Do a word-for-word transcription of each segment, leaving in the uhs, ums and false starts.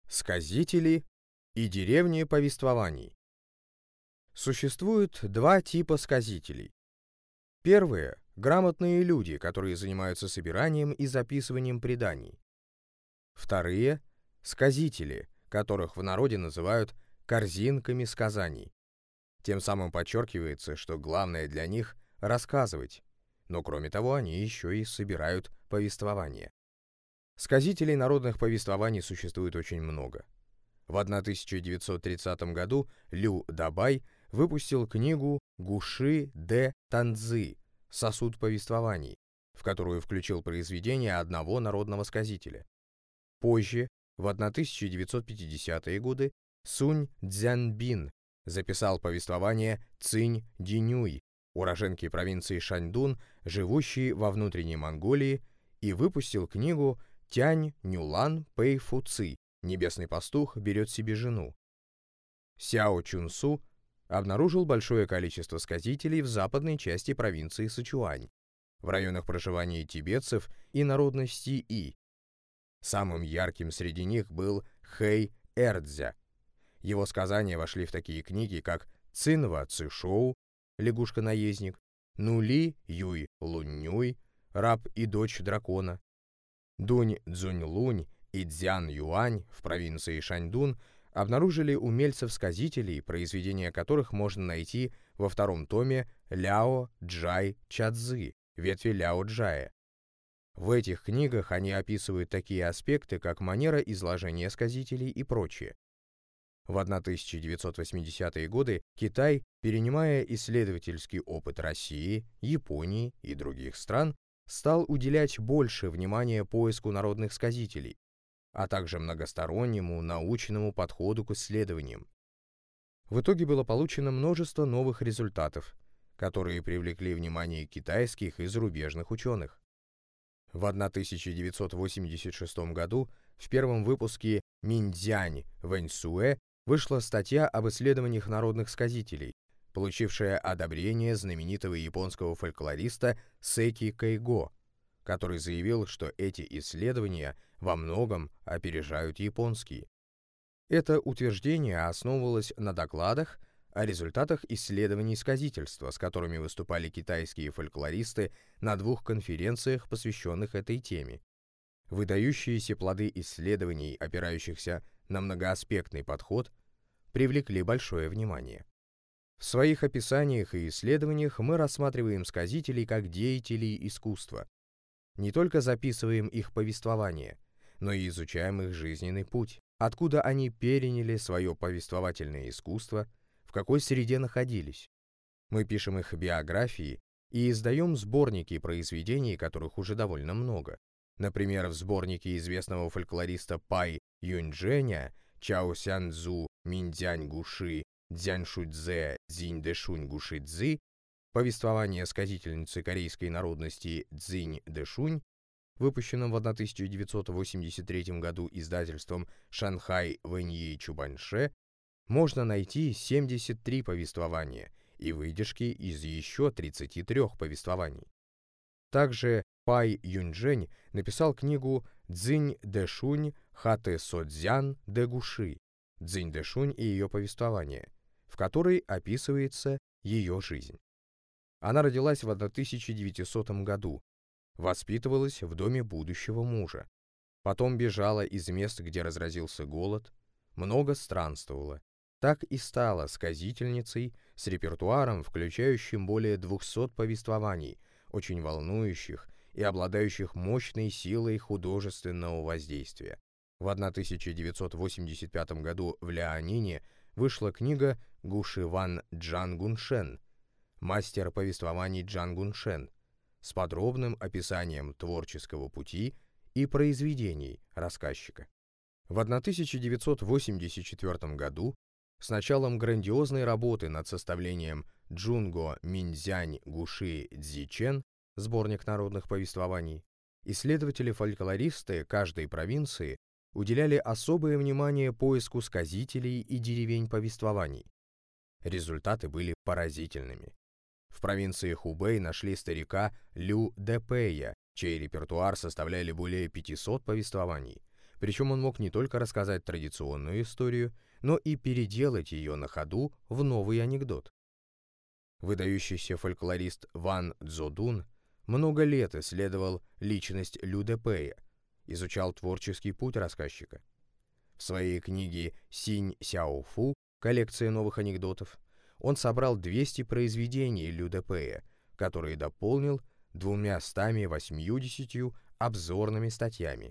Сказители и деревни повествований. Существует два типа сказителей. Первые — грамотные люди, которые занимаются собиранием и записыванием преданий. Вторые — сказители, которых в народе называют корзинками сказаний. Тем самым подчеркивается, что главное для них — рассказывать, но кроме того они еще и собирают повествование. Сказителей народных повествований существует очень много. В тысяча девятьсот тридцатом году Лю Дабай выпустил книгу Гуши де Танцзы «Сосуд повествований», в которую включил произведения одного народного сказителя. Позже, в тысяча девятьсот пятидесятые годы, Сунь Цзяньбин записал повествование Цинь Динюй, уроженки провинции Шаньдун, живущей во внутренней Монголии, и выпустил книгу Тянь Нюлан Пэй Фу Ци «Небесный пастух берет себе жену». Сяо Чунсу обнаружил большое количество сказителей в западной части провинции Сычуань, в районах проживания тибетцев и народности И. Самым ярким среди них был Хэй Эрцзя. Его сказания вошли в такие книги, как Цинва Цишоу, лягушка-наездник, Нули Юй Луннюй, раб и дочь дракона. Дунь Цзуньлунь и Цзян Юань в провинции Шаньдун обнаружили умельцев-сказителей, произведения которых можно найти во втором томе Ляо Джай Чадзы, ветви Ляо Джая. В этих книгах они описывают такие аспекты, как манера изложения сказителей и прочее. В тысяча девятьсот восьмидесятые годы Китай, перенимая исследовательский опыт России, Японии и других стран, стал уделять больше внимания поиску народных сказителей, а также многостороннему научному подходу к исследованиям. В итоге было получено множество новых результатов, которые привлекли внимание китайских и зарубежных ученых. В тысяча девятьсот восемьдесят шестом году в первом выпуске Минцзянь Вэньсюэ вышла статья об исследованиях народных сказителей, получившая одобрение знаменитого японского фольклориста Сэки Кэйго, который заявил, что эти исследования во многом опережают японские. Это утверждение основывалось на докладах о результатах исследований сказительства, с которыми выступали китайские фольклористы на двух конференциях, посвященных этой теме. Выдающиеся плоды исследований, опирающихся на многоаспектный подход, привлекли большое внимание. В своих описаниях и исследованиях мы рассматриваем сказителей как деятелей искусства. Не только записываем их повествование, но и изучаем их жизненный путь, откуда они переняли свое повествовательное искусство, в какой среде находились. Мы пишем их биографии и издаем сборники произведений, которых уже довольно много. Например, в сборнике известного фольклориста Пай Юньчжэня Чао Сянцзу Минцзянь Гуши Цзяньшуцзэ Цзиньдэшунь Гуши Цзы, повествование сказительницы корейской народности Цзинь Дэшунь, выпущенном в тысяча девятьсот восемьдесят третьем году издательством Шанхай Вэньи Чубаньше, можно найти семьдесят три повествования и выдержки из еще тридцати трёх повествований. Также Пай Юньчжэнь написал книгу Цзинь Дэшунь Хатэ Содзян Дэ Гуши, Цзинь Дэшунь и ее повествование, в которой описывается ее жизнь. Она родилась в тысяча девятисотом году, воспитывалась в доме будущего мужа, потом бежала из мест, где разразился голод, много странствовала, так и стала сказительницей с репертуаром, включающим более двухсот повествований, очень волнующих и обладающих мощной силой художественного воздействия. В тысяча девятьсот восемьдесят пятом году в Лианине вышла книга Гушиван Джангуншен «Мастер повествований Джангуншен» с подробным описанием творческого пути и произведений рассказчика. В тысяча девятьсот восемьдесят четвёртом году с началом грандиозной работы над составлением Джунго Минцзянь Гуши Цзичен, сборник народных повествований, исследователи-фольклористы каждой провинции уделяли особое внимание поиску сказителей и деревень повествований. Результаты были поразительными. В провинции Хубэй нашли старика Лю Дэпэя, чей репертуар составляли более пятисот повествований. Причем он мог не только рассказать традиционную историю, но и переделать ее на ходу в новый анекдот. Выдающийся фольклорист Ван Цзодун много лет исследовал личность Лю Дэ Пэя, изучал творческий путь рассказчика. В своей книге «Синь Сяо Фу. Коллекция новых анекдотов» он собрал двести произведений Лю Дэ Пэя, которые дополнил двумястами восьмьюдесятью обзорными статьями.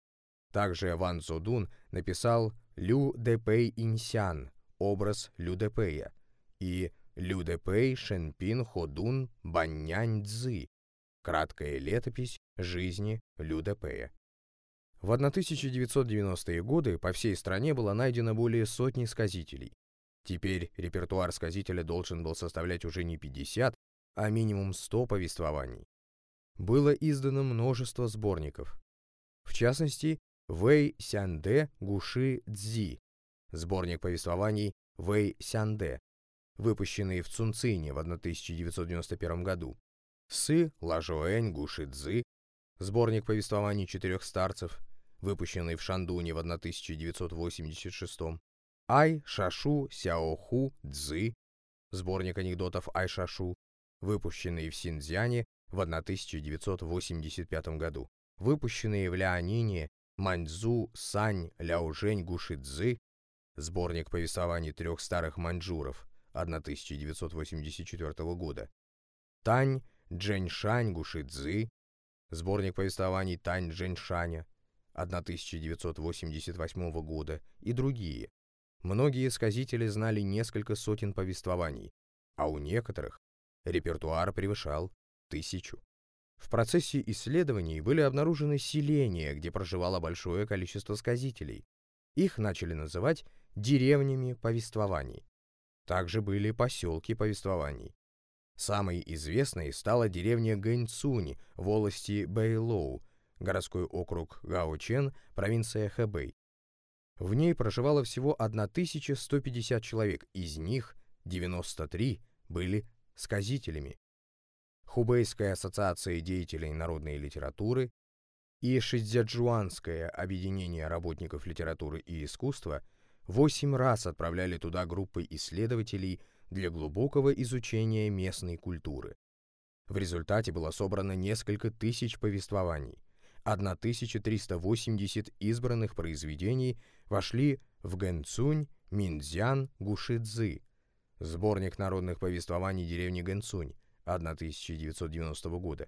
Также Ван Цзодун написал «Лю Дэ Пэй Инсян. Образ Лю Дэ Пэя» и «Лю Дэ Пэй Шэньпин Ходун Баннянь Цзы. Краткая летопись жизни Лю Дэ Пэя». В тысяча девятьсот девяностые годы по всей стране было найдено более сотни сказителей. Теперь репертуар сказителя должен был составлять уже не пятьдесят, а минимум сто повествований. Было издано множество сборников. В частности, Вэй Сянде Гуши Цзи, сборник повествований Вэй Сянде, выпущенный в Цунцине в тысяча девятьсот девяносто первом году, Сы Лажоэнь Гуши Цзы, сборник повествований четырех старцев, выпущенный в Шандуне в тысяча девятьсот восемьдесят шестом, Ай Шашу Сяоху Цзы, сборник анекдотов Ай Шашу, выпущенный в Синьцзяне в тысяча девятьсот восемьдесят пятом году, выпущенные в Ляньнине Маньцзу Сань Ляожень Гуши Цзы, сборник повествований трех старых маньчжуров тысяча девятьсот восемьдесят четвёртого года, Тань Джэньшань Гуши Цзы, сборник повествований Тань Джэньшаня тысяча девятьсот восемьдесят восьмого года и другие. Многие сказители знали несколько сотен повествований, а у некоторых репертуар превышал тысячу. В процессе исследований были обнаружены селения, где проживало большое количество сказителей. Их начали называть деревнями повествований. Также были поселки повествований. Самой известной стала деревня Гэньцунь в волости Бэйлоу, городской округ Гаочэн, провинция Хэбэй. В ней проживало всего тысяча сто пятьдесят человек, из них девяносто три были сказителями. Хубэйская ассоциация деятелей народной литературы и Шицзячжуанское объединение работников литературы и искусства восемь раз отправляли туда группы исследователей для глубокого изучения местной культуры. В результате было собрано несколько тысяч повествований. тысяча триста восемьдесят избранных произведений вошли в Гэнцунь Минцзян Гуши Цзы, сборник народных повествований деревни Гэнцунь тысяча девятьсот девяностого года.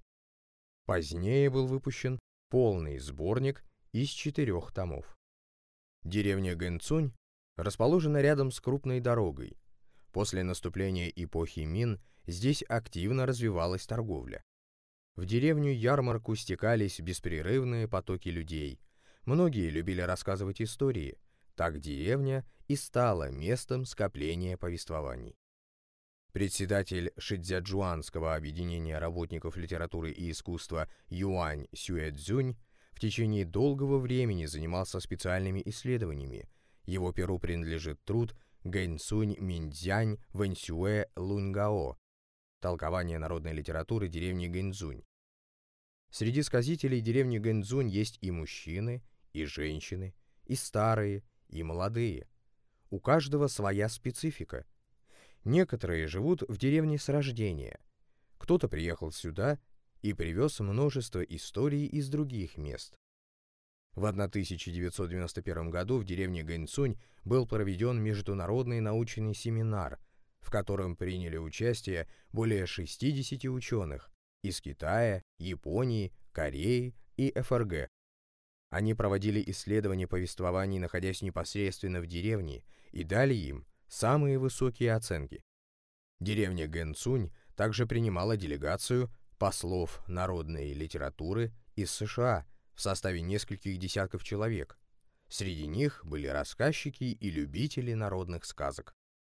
Позднее был выпущен полный сборник из четырех томов. Деревня Гэнцунь расположена рядом с крупной дорогой. После наступления эпохи Мин здесь активно развивалась торговля. В деревню-ярмарку стекались беспрерывные потоки людей. Многие любили рассказывать истории. Так деревня и стала местом скопления повествований. Председатель Шицзячжуанского объединения работников литературы и искусства Юань Сюэцзюнь в течение долгого времени занимался специальными исследованиями. Его перу принадлежит труд Гэньцунь Минцзянь Вэньсюэ Луньгао, толкование народной литературы деревни Гэньцунь. Среди сказителей деревни Гэньцунь есть и мужчины, и женщины, и старые, и молодые. У каждого своя специфика. Некоторые живут в деревне с рождения. Кто-то приехал сюда и привез множество историй из других мест. В тысяча девятьсот девяносто первом году в деревне Гэньцунь был проведен международный научный семинар, в котором приняли участие более шестидесяти ученых из Китая, Японии, Кореи и эф эр гэ. Они проводили исследования повествований, находясь непосредственно в деревне, и дали им самые высокие оценки. Деревня Гэньцунь также принимала делегацию послов народной литературы из США в составе нескольких десятков человек. Среди них были рассказчики и любители народных сказок.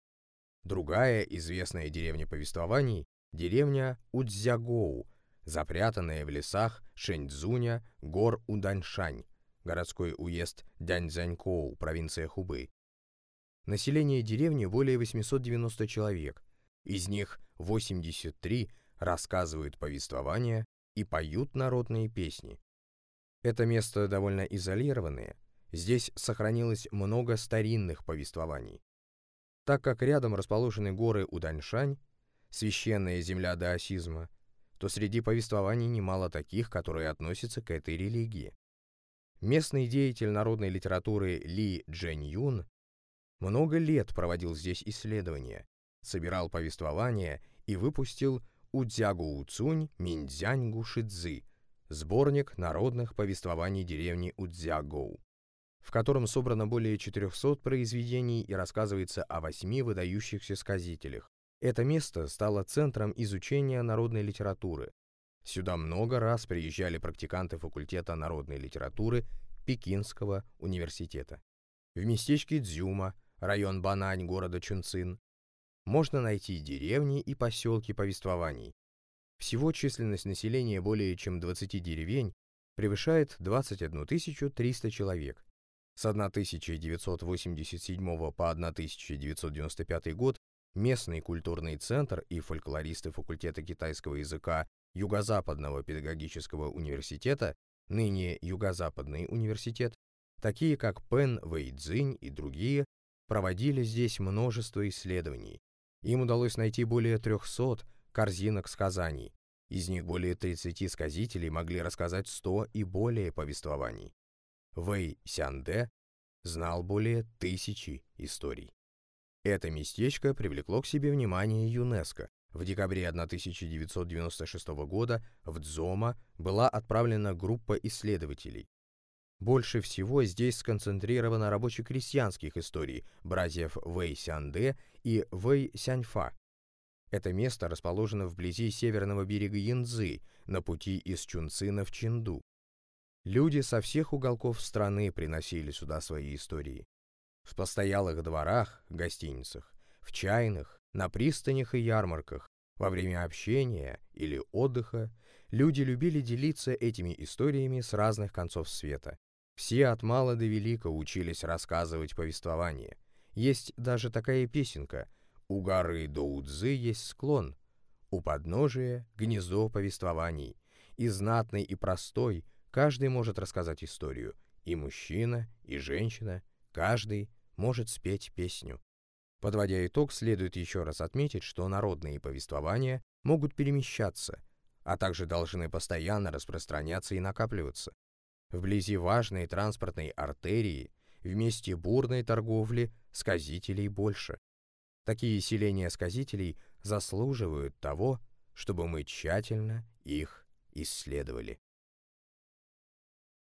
Другая известная деревня повествований – деревня Уцзягоу, запрятанная в лесах Шэньцзуня, гор Уданьшань, городской уезд Дяньцзянькоу, провинция Хубэй. Население деревни более восьмисот девяноста человек, из них восемьдесят три рассказывают повествования и поют народные песни. Это место довольно изолированное, Здесь сохранилось много старинных повествований. Так как рядом расположены горы Уданьшань, священная земля даосизма, то среди повествований немало таких, которые относятся к этой религии. Местный деятель народной литературы Ли Чжэньюн много лет проводил здесь исследования, собирал повествования и выпустил Удзягоуцунь Миндзяньгу Шидзы, сборник народных повествований деревни Удзягоу, в котором собрано более четырехсот произведений и рассказывается о восьми выдающихся сказителях. Это место стало центром изучения народной литературы. Сюда много раз приезжали практиканты факультета народной литературы Пекинского университета. В местечке Цзюма, район Банань города Чунцин, можно найти деревни и поселки повествований. Всего численность населения более чем двадцати деревень превышает двадцать одну тысячу триста человек. С тысяча девятьсот восемьдесят седьмого по тысяча девятьсот девяносто пятый год местный культурный центр и фольклористы факультета китайского языка Юго-Западного педагогического университета, ныне Юго-Западный университет, такие как Пэн Вэйцзинь и другие, проводили здесь множество исследований. Им удалось найти более трехсот корзинок сказаний. Из них более тридцати сказителей могли рассказать сто и более повествований. Вэй Сянде знал более тысячи историй. Это местечко привлекло к себе внимание ЮНЕСКО. В декабре тысяча девятьсот девяносто шестого года в Цзома была отправлена группа исследователей. Больше всего здесь сконцентрировано рабоче-крестьянских историй братьев Вэй Сянде и Вэй Сяньфа. Это место расположено вблизи северного берега Янцзы, на пути из Чунцина в Чэнду. Люди со всех уголков страны приносили сюда свои истории. В постоялых дворах, гостиницах, в чайных, на пристанях и ярмарках, во время общения или отдыха люди любили делиться этими историями с разных концов света. Все от мала до велика учились рассказывать повествование. Есть даже такая песенка: «У горы Доудзы есть склон, у подножия гнездо повествований, и знатный, и простой каждый может рассказать историю, и мужчина, и женщина, каждый может спеть песню». Подводя итог, следует еще раз отметить, что народные повествования могут перемещаться, а также должны постоянно распространяться и накапливаться. Вблизи важной транспортной артерии, в месте бурной торговли, сказителей больше. Такие селения сказителей заслуживают того, чтобы мы тщательно их исследовали.